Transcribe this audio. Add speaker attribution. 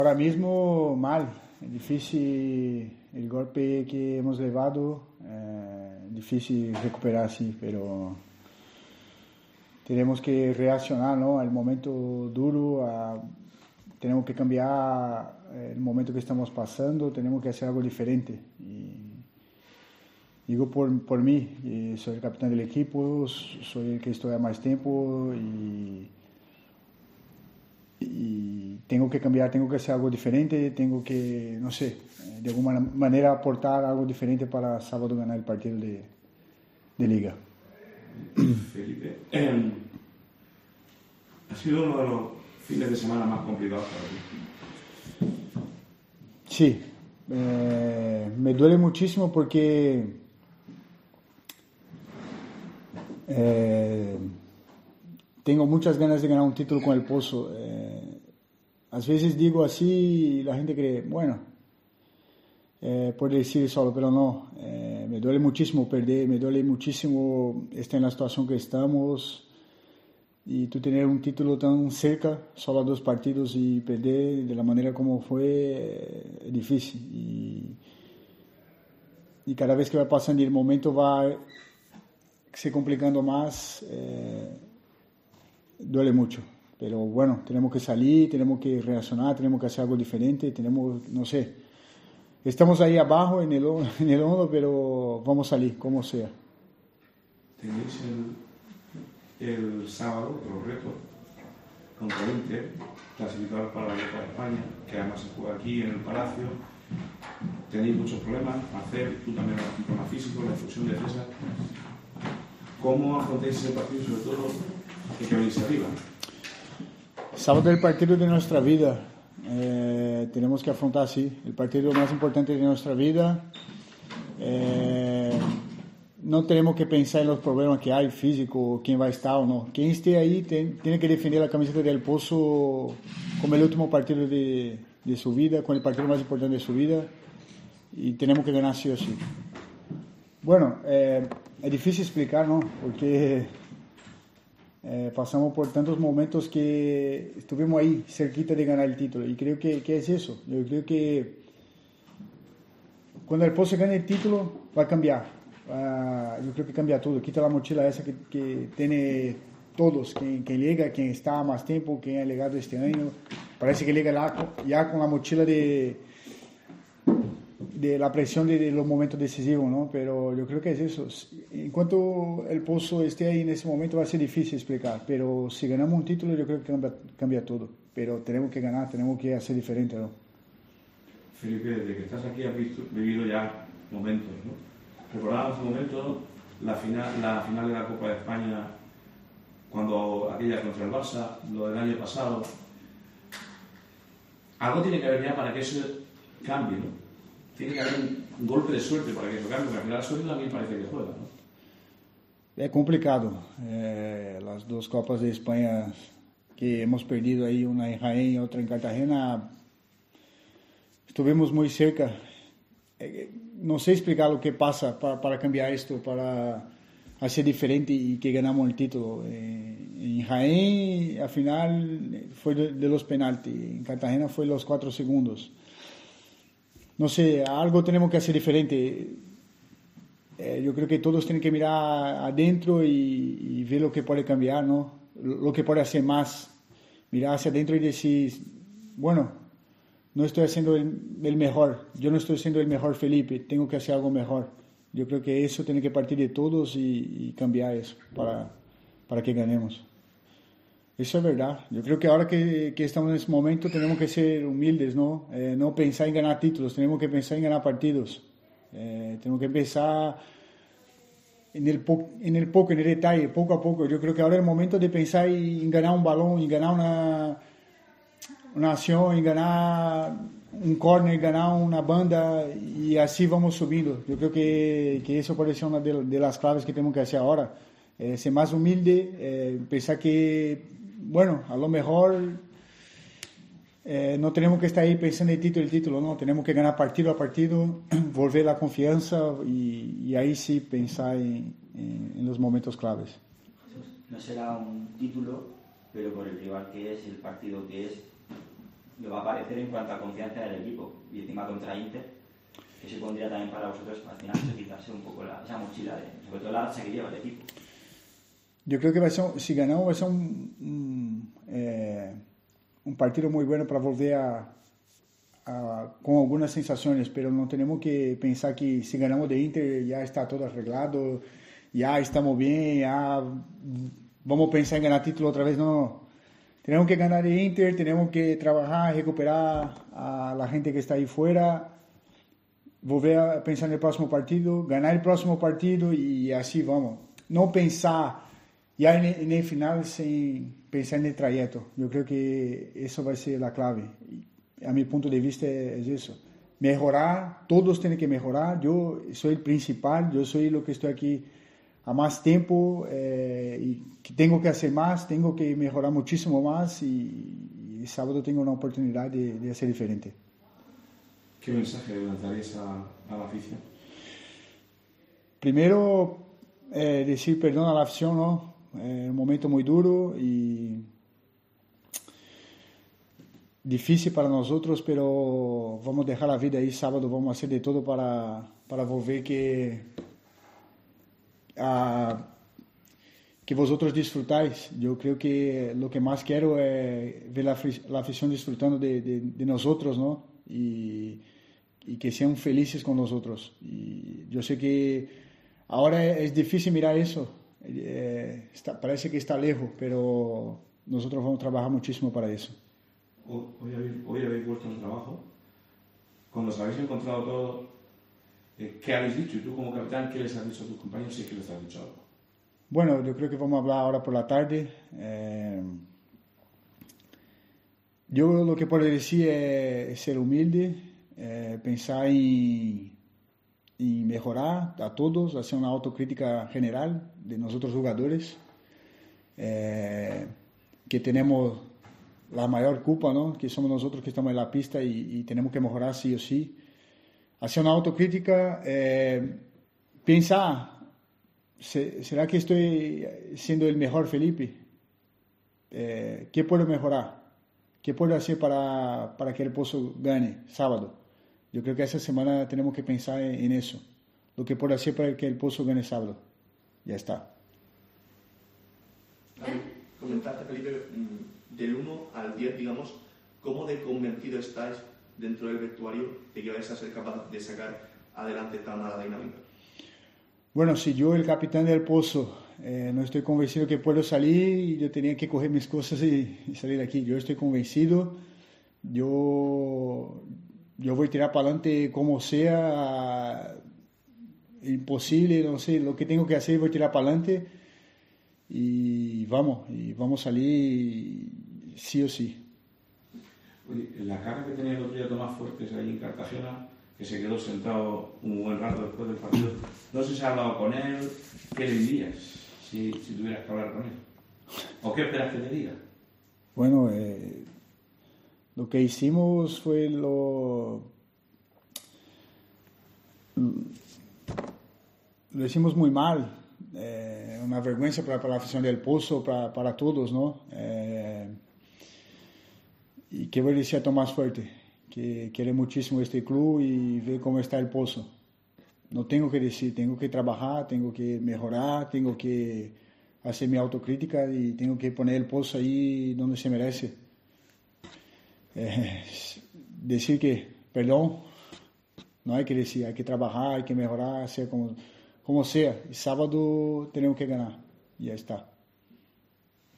Speaker 1: Ahora mismo mal, es difícil el golpe que hemos llevado, difícil recuperar así, pero tenemos que reaccionar, ¿no? Al momento duro, tenemos que cambiar el momento que estamos pasando, tenemos que hacer algo diferente. Y digo por mí, soy el capitán del equipo, soy el que estoy a más tiempo y tengo que cambiar, tengo que hacer algo diferente, tengo que, no sé, de alguna manera aportar algo diferente para sábado ganar el partido de liga.
Speaker 2: Felipe, ha sido uno de los fines de semana más complicados para ti.
Speaker 1: Sí, me duele muchísimo porque tengo muchas ganas de ganar un título con el Pozo. A veces digo así y la gente cree, bueno, puede decir solo, pero no. Me duele muchísimo perder, me duele muchísimo estar en la situación que estamos y tú tener un título tan cerca, solo a 2 partidos y perder de la manera como fue, es difícil. Y cada vez que va pasando el momento va se complicando más, duele mucho. Pero bueno, tenemos que salir, tenemos que reaccionar, tenemos que hacer algo diferente, tenemos, no sé, estamos ahí abajo en el hondo, pero vamos a salir, como sea.
Speaker 2: Tenéis el sábado otro reto contra el Inter, clasificados para la Copa de España, que además se juega aquí en el Palacio. Tenéis muchos problemas, hacer tú también el problema físico, la expulsión de César. ¿Cómo afrontáis ese partido, sobre todo que venís arriba?
Speaker 1: Sábado es el partido de nuestra vida. Tenemos que afrontar así, el partido más importante de nuestra vida. No tenemos que pensar en los problemas que hay físico, quién va a estar o no. Quien esté ahí tiene que defender la camiseta del Pozo como el último partido de su vida, con el partido más importante de su vida, y tenemos que ganar sí o sí. Bueno, es difícil explicar, ¿no? Porque pasamos por tantos momentos que estuvimos ahí, cerquita de ganar el título, y creo que es eso. Yo creo que cuando el Pozo gane el título, va a cambiar. Yo creo que cambia todo, quita la mochila esa que tiene todos, quien llega, quien está más tiempo, quien ha llegado este año. Parece que llega ya con la mochila de la presión de los momentos decisivos, ¿no? Pero yo creo que es eso. En cuanto el Pozo esté ahí en ese momento va a ser difícil explicar, pero si ganamos un título yo creo que cambia todo. Pero tenemos que ganar, tenemos que hacer diferente, ¿no?
Speaker 2: Felipe, desde que estás aquí has vivido ya momentos, ¿no? Recordamos un momento, la final de la Copa de España, cuando aquella contra el Barça, lo del año pasado. Algo tiene que haber ya para que eso cambie, ¿no? Tiene que haber un golpe de suerte para que eso cambie, porque al final la suerte también parece que juega, ¿no?
Speaker 1: Es complicado. Las 2 Copas de España que hemos perdido ahí, una en Jaén y otra en Cartagena, estuvimos muy cerca. No sé explicar lo que pasa para cambiar esto, para hacer diferente y que ganamos el título. En Jaén, al final, fue de los penaltis. En Cartagena fue los 4 segundos. No sé, algo tenemos que hacer diferente. Yo creo que todos tienen que mirar adentro y ver lo que puede cambiar, ¿no? Lo que puede hacer más. Mirar hacia adentro y decir, bueno, no estoy haciendo el mejor. Yo no estoy siendo el mejor Felipe. Tengo que hacer algo mejor. Yo creo que eso tiene que partir de todos y cambiar eso para que ganemos. Eso es verdad. Yo creo que ahora que estamos en ese momento tenemos que ser humildes, ¿no? No pensar en ganar títulos, tenemos que pensar en ganar partidos. Tenemos que pensar en el poco, en el detalle, poco a poco. Yo creo que ahora es el momento de pensar en ganar un balón, en ganar una acción, en ganar un córner, ganar una banda y así vamos subiendo. Yo creo que eso puede ser una de las claves que tenemos que hacer ahora. Ser más humilde, pensar que, bueno, a lo mejor no tenemos que estar ahí pensando en el título, no, tenemos que ganar partido a partido, volver la confianza y ahí sí pensar en los momentos claves.
Speaker 3: No será un título, pero por el rival que es, el partido que es, le va a parecer en cuanto a confianza del equipo. Y encima contra Inter, que se pondría también para vosotros al final quitarse un poco esa mochila, sobre todo la racha que lleva el equipo.
Speaker 1: Yo creo que si ganamos va a ser un partido muy bueno para volver con algunas sensaciones, pero no tenemos que pensar que si ganamos de Inter ya está todo arreglado, ya estamos bien, ya vamos a pensar en ganar título otra vez. No. Tenemos que ganar de Inter, tenemos que trabajar, recuperar a la gente que está ahí fuera, volver a pensar en el próximo partido, ganar el próximo partido y así vamos. No pensar ya en el final sin pensar en el trayecto. Yo creo que eso va a ser la clave. A mi punto de vista es eso. Mejorar, todos tienen que mejorar. Yo soy el principal, yo soy lo que estoy aquí a más tiempo y tengo que hacer más, tengo que mejorar muchísimo más y el sábado tengo una oportunidad de hacer diferente.
Speaker 2: ¿Qué mensaje le lanzarías a la afición?
Speaker 1: Primero, decir perdón a la afición, ¿no? Un momento muy duro y difícil para nosotros, pero vamos a dejar la vida ahí sábado, vamos a hacer de todo para volver que vosotros disfrutáis. Yo creo que lo que más quiero es ver la afición disfrutando de nosotros, ¿no? Y que sean felices con nosotros. Y yo sé que ahora es difícil mirar eso. Parece que está lejos, pero nosotros vamos a trabajar muchísimo para eso.
Speaker 2: Hoy habéis vuelto al trabajo. Cuando os habéis encontrado todo, ¿qué habéis dicho? Y tú como capitán, ¿qué les has dicho a tus compañeros si es que les has dicho algo?
Speaker 1: Bueno, yo creo que vamos a hablar ahora por la tarde. Yo lo que puedo decir es ser humilde, pensar en mejorar a todos, hacer una autocrítica general de nosotros jugadores, que tenemos la mayor culpa, ¿no? Que somos nosotros que estamos en la pista y tenemos que mejorar sí o sí. Hacer una autocrítica, pensar, ¿será que estoy siendo el mejor Felipe? ¿Qué puedo mejorar? ¿Qué puedo hacer para que el Pozo gane sábado? Yo creo que esa semana tenemos que pensar en eso. Lo que puedo hacer para que el Pozo gane sábado. Ya está.
Speaker 4: Comentarte, Felipe, del 1 al 10, digamos, ¿cómo de convencido estáis dentro del vestuario de que vais a ser capaz de sacar adelante tan mala dinámica?
Speaker 1: Bueno, si yo, el capitán del Pozo, no estoy convencido que puedo salir, yo tenía que coger mis cosas y salir de aquí. Yo estoy convencido, yo voy a tirar para adelante como sea, imposible, no sé, lo que tengo que hacer, voy a tirar para adelante y vamos a salir sí o sí.
Speaker 2: Oye, la cara que tenía el otro día Tomás Fuertes ahí en Cartagena, que se quedó sentado un buen rato después del partido, no sé si has hablado con él, ¿qué le dirías si tuvieras que hablar con él? ¿O qué esperas que te diga?
Speaker 1: Bueno, lo que hicimos fue lo hicimos muy mal, una vergüenza para la afición del Pozo, para todos, ¿no? Y qué voy a decir a Tomás Fuerte, que quiere muchísimo este club y ve cómo está el Pozo. No tengo que decir, tengo que trabajar, tengo que mejorar, tengo que hacer mi autocrítica y tengo que poner el Pozo ahí donde se merece. Decir que, perdón, no hay que decir, hay que trabajar, hay que mejorar, sea como sea. El sábado tenemos que ganar y ya está.